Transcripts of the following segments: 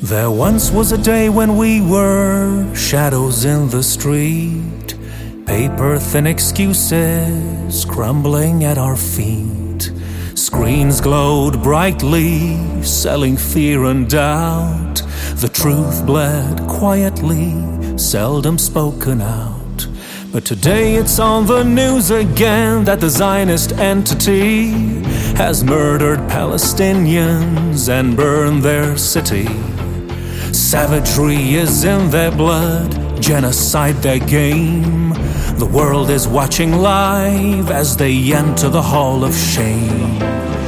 There once was a day when we were shadows in the street, paper-thin excuses crumbling at our feet. Screens glowed brightly, selling fear and doubt. The truth bled quietly, seldom spoken out. But today it's on the news again that the Zionist entity has murdered Palestinians and burned their city. Savagery is in their blood, genocide their game. The world is watching live as they enter the hall of shame.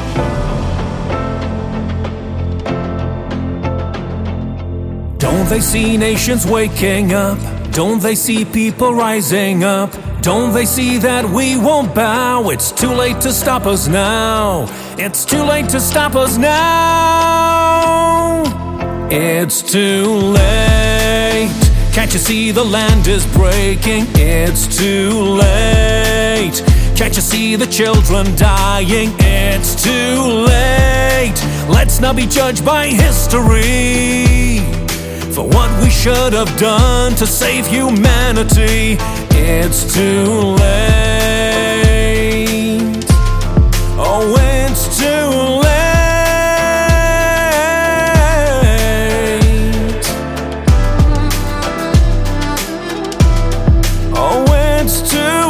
Don't they see nations waking up? Don't they see people rising up? Don't they see that we won't bow? It's too late to stop us now. It's too late to stop us now. It's too late. Can't you see the land is breaking? It's too late. Can't you see the children dying? It's too late. Let's not be judged by history for what we should have done to save humanity. It's too late. Oh, it's too late. Oh, it's too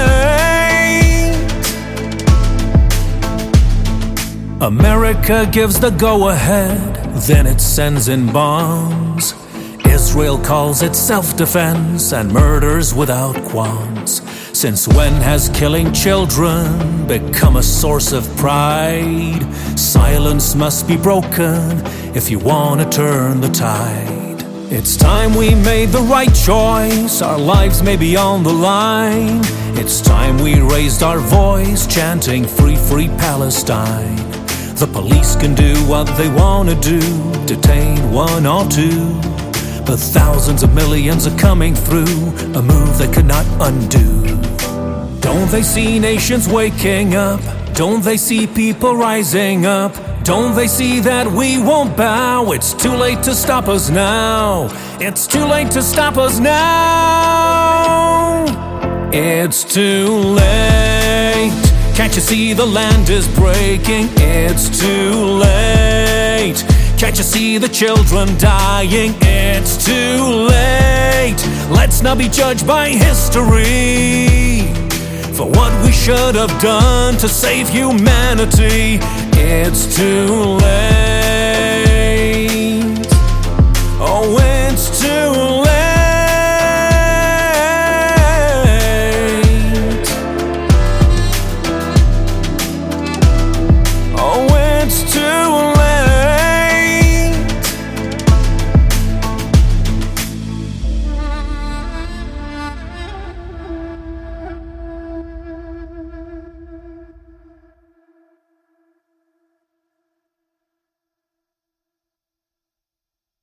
late. America gives the go-ahead, then it sends in bombs. Israel calls it self-defense and murders without qualms. Since when has killing children become a source of pride? Silence must be broken if you want to turn the tide. It's time we made the right choice. Our lives may be on the line. It's time we raised our voice, chanting free, free Palestine. The police can do what they want to do, detain one or two, but thousands of millions are coming through, a move they could not undo. Don't they see nations waking up? Don't they see people rising up? Don't they see that we won't bow? It's too late to stop us now. It's too late to stop us now. It's too late. Can't you see the land is breaking? It's too late. Can't you see the children dying? It's too late. Let's not be judged by history for what we should have done to save humanity. It's too late. Oh,